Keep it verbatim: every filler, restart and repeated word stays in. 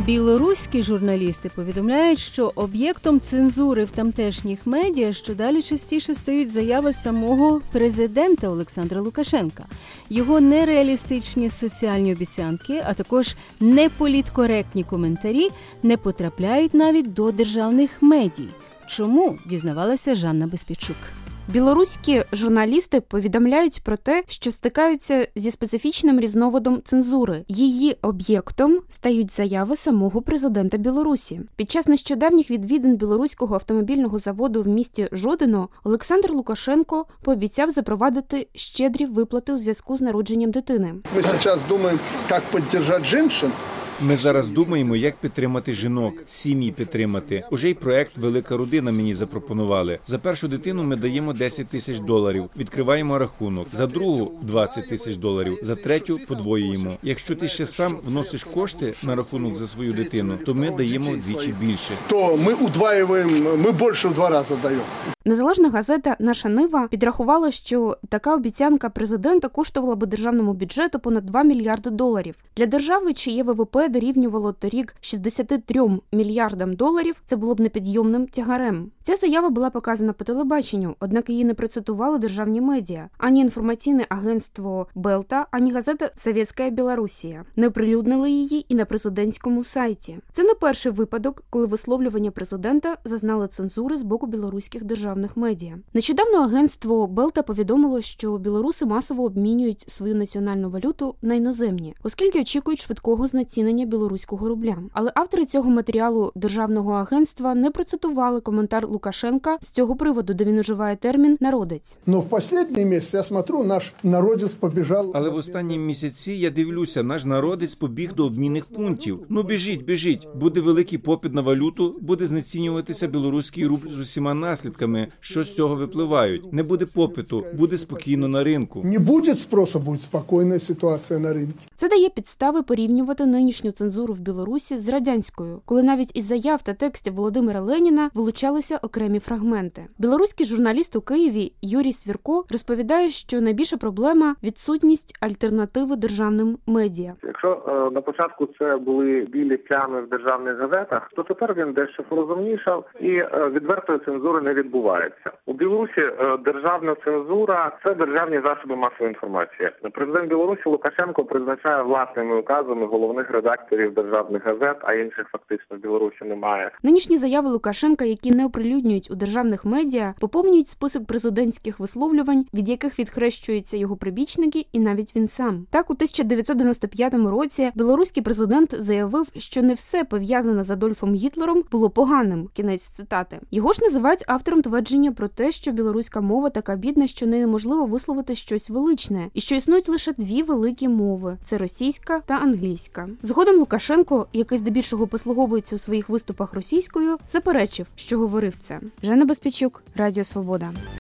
Білоруські журналісти повідомляють, що об'єктом цензури в тамтешніх медіа щодалі частіше стають заяви самого президента Олександра Лукашенка. Його нереалістичні соціальні обіцянки, а також неполіткоректні коментарі не потрапляють навіть до державних медій. Чому? Дізнавалася Жанна Безпічук. Білоруські журналісти повідомляють про те, що стикаються зі специфічним різновидом цензури. Її об'єктом стають заяви самого президента Білорусі. Під час нещодавніх відвідин білоруського автомобільного заводу в місті Жодино Олександр Лукашенко пообіцяв запровадити щедрі виплати у зв'язку з народженням дитини. Ми зараз думаємо, як підтримати жінок. Ми зараз думаємо, як підтримати жінок, сім'ї підтримати. Уже й проект «Велика родина» мені запропонували. За першу дитину ми даємо десять тисяч доларів, відкриваємо рахунок. За другу – двадцять тисяч доларів, за третю – подвоюємо. Якщо ти ще сам вносиш кошти на рахунок за свою дитину, то ми даємо вдвічі більше. То ми удваюємо, ми більше в два рази даємо. Незалежна газета «Наша Нива» підрахувала, що така обіцянка президента коштувала би державному бюджету понад два мільярди доларів. Для держави, чиє ВВП дорівнювало торік шістдесят три мільярдам доларів, це було б непідйомним тягарем. Ця заява була показана по телебаченню, однак її не процитували державні медіа. Ані інформаційне агентство «Белта», ані газета «Совєтська Білорусія». Не оприлюднили її і на президентському сайті. Це не перший випадок, коли висловлювання президента зазнали цензури з боку білоруських державних медіа. Нещодавно агентство «Белта» повідомило, що білоруси масово обмінюють свою національну валюту на іноземні, оскільки очікують швидкого знецінення білоруського рубля. Але автори цього матеріалу державного агентства не процитували коментар Лукашенка з цього приводу, де він уживає термін «народець». Ну, в останні місяці, я смотрю, наш народець побіжав. Але в останні місяці, я дивлюся, наш народець побіг до обмінних пунктів. Ну, біжіть, біжіть. Буде великий попит на валюту, буде знецінюватися білоруський рубль з усіма наслідками, що з цього випливають. Не буде попиту, буде спокійно на ринку. Не буде спросу, буде спокійна ситуація на ринку. Це дає підстави порівнювати нинішню цензуру в Білорусі з радянською, коли навіть із заяв та текстів Володимира Леніна вилучалися окремі фрагменти. Білоруський журналіст у Києві Юрій Свірко розповідає, що найбільша проблема – відсутність альтернативи державним медіа. Якщо е, на початку це були білі плями в державних газетах, то тепер він дещо порозумнішав і е, відвертої цензури не відбувається. У Білорусі е, державна цензура – це державні засоби масової інформації. Президент Білорусі Лукашенко призначає власними указами головних редакторів державних газет, а інших фактично в Білорусі немає. Нинішні заяви Лукашенка, які не оприлюднюють у державних медіа, поповнюють список президентських висловлювань, від яких відхрещуються його прибічники і навіть він сам. Так, у тисяча дев'ятсот дев'яносто п'ятому році білоруський президент заявив, що не все пов'язане з Адольфом Гітлером було поганим. Кінець цитати. Його ж називають автором твердження про те, що білоруська мова така бідна, що неможливо висловити щось величне, і що існують лише дві великі мови – це російська та англійська. Згодом Лукашенко, який здебільшого послуговується у своїх виступах російською, заперечив, що говорив це. Жанна Безпічук, Радіо Свобода.